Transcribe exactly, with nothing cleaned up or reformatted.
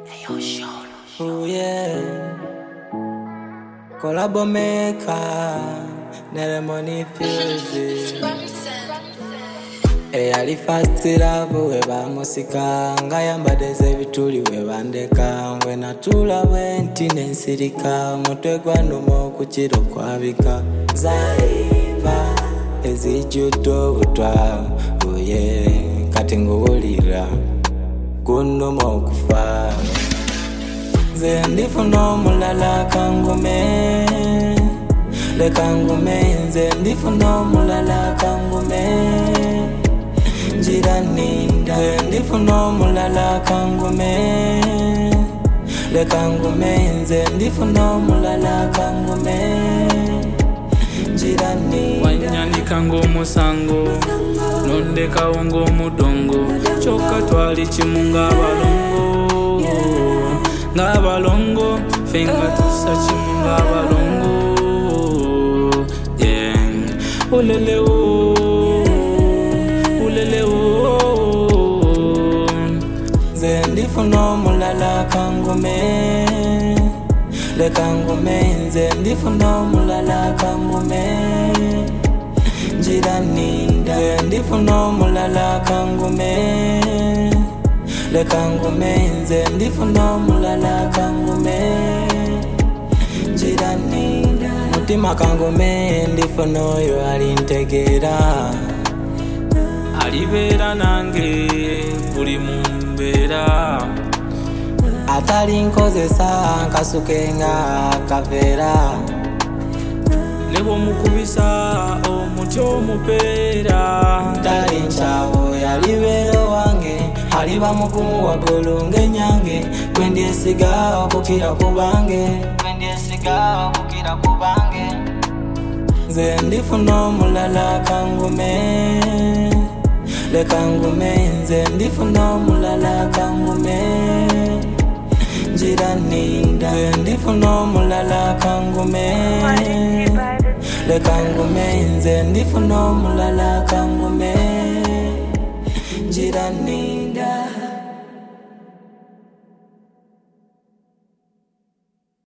Oh yeah, collabo maker, nere money music. E ali fast love we ba musika, nga yambadeze bituli we bandeka, we natula wenti nensirika, mutwe gwanumo kuchiro kwabika. Zaiva ezijudo butwa, oh yeah, kati ngulira kunumo kufa. Ze ndifuna mulala kangume, le kangume. Ze ndifuna mulala kangume, jirani nda. Ze ndifuna mulala kangume, le kangume. Ze ndifuna mulala kangume, jirani nda. Wanyani kango musango, nonde kawongo mudongo, choka twali chimunga balongo. Ngabalongo, fenga tusachi ngabalongo. Yeah, ulele o, ulele o. Ze ndifuna mulala kangume, le kangume. Ze ndifuna mulala kangume, jirani nda. Ze ndifuna mulala kangume, le kangume. Ze ndifuna mulala kangume, jirani nda. Mutima kangume ndifuna oyo alintegera, Alibera nange buli mumbera, atali nkozesa nkasukenga kavera. nebo mukubisa omuti omupera. Tali nchawo yalibero wange, aliba mukumu wagulu ngenyange. Kwendyesiga okukira kubange, kwendyesiga okukira kubange. Ze ndifuna mulala kangume, le kangume. Ze ndifuna mulala kangume, jirani nda. Ze ndifuna mulala kangume, le kangume. Ze ndifuna mulala kangume, jirani.